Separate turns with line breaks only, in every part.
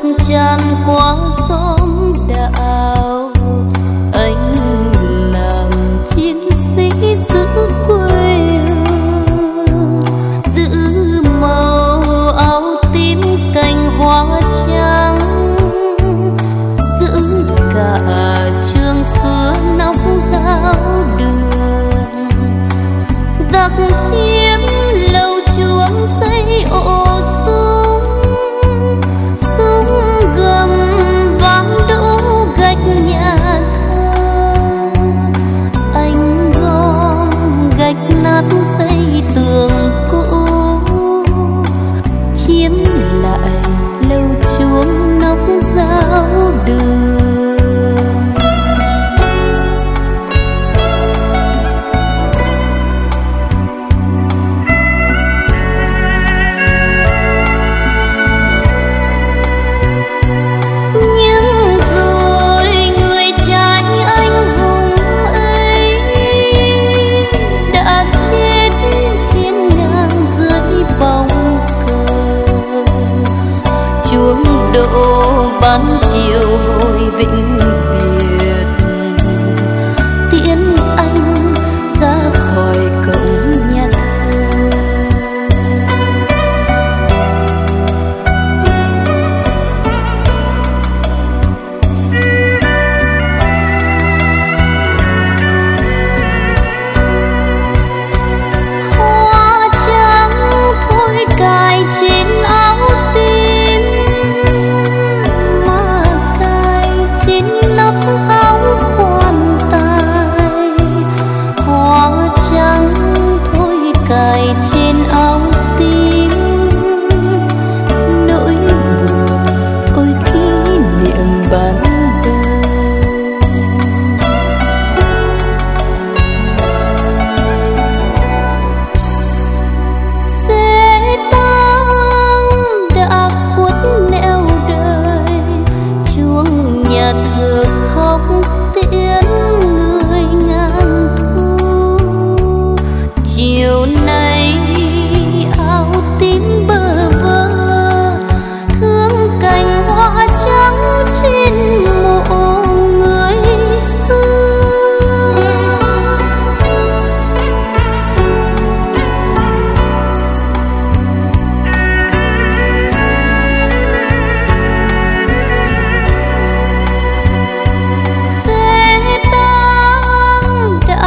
tràn qua xóm đạo. Anh làm chiến sĩ giữ quê hương, giữ màu áo tím cành hoa trắng, giữ cả trường xưa nóng giáo đường. Giặc chiếm lầu chuông xây ổ súng, súng gầm vang đổ gạch nhà thờ. Anh gom gạch nát xây tường cũ, chiếm lại lầu chuông nóc giáo đường. Đổ ban chiều hồi vĩnh biệt, tiễn anh ra khỏi cổng nhà thờ. Hoa trắng thôi cài trên áo tím, áo quan tài. Hoa trắng thôi cài trên áo tím, nỗi buồn ôi kỷ niệm ban đầu. Xe tăng đã khuất nẻo đời, chuông nhà thờ khóc tiễn người ngàn thu. Chiều nay áo tím bơ vơ, thương cành hoa trắng trên mộ người xưa.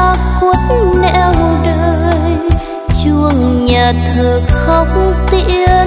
Nhà thờ khóc tiễn